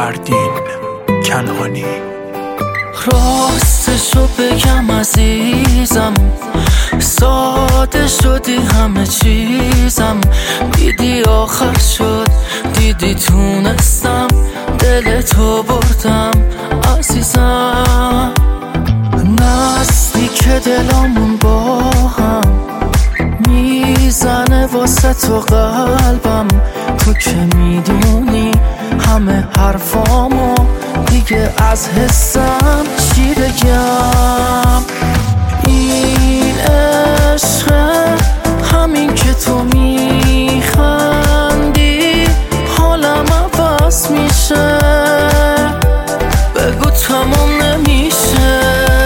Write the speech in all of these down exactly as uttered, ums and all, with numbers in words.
فردین کنعانی. راستشو بگم عزیزم، ساده شدی همه چیزم. دیدی آخر شد، دیدی تونستم دل تو بردم عزیزم. نزدیک دلامون با هم میزنه واسه تو قلبم. تو که میدونی همه حرفامو دیگه از حسم چی بگم. این عشقه، همین که تو میخندی حالم عوض میشه. بگو تمام نمیشه.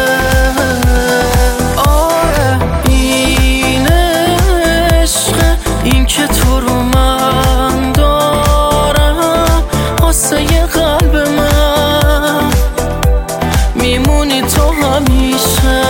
آره این عشقه، این که تو رو من دارم واسه یه قلب من میمونی تو همیشه.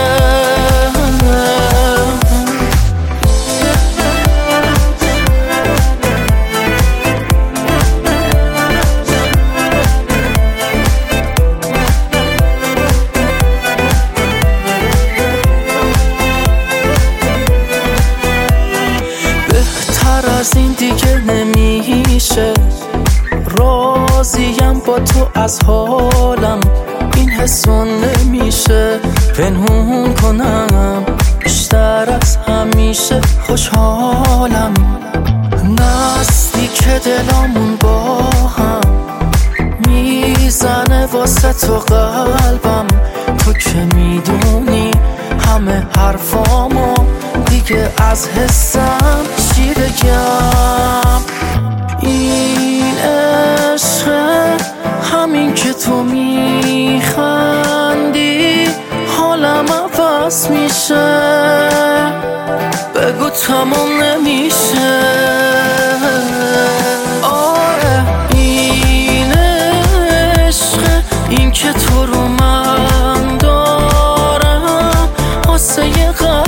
بهتر از این دیگه نمیشه. راضیم با تو از حالم، این حسون نمیشه پنهون کنم. بیشتر از همیشه خوشحالم. نزدیک دلامون با هم میزنه واسه تو قلبم. تو که میدونی همه حرفامو دیگه از حسم چی بگم. این عشقه، همین که تو میخندی حالم عوض میشه. بگو تمام نمیشه. آره این عشقه، این که تو رو من دارم واسه یه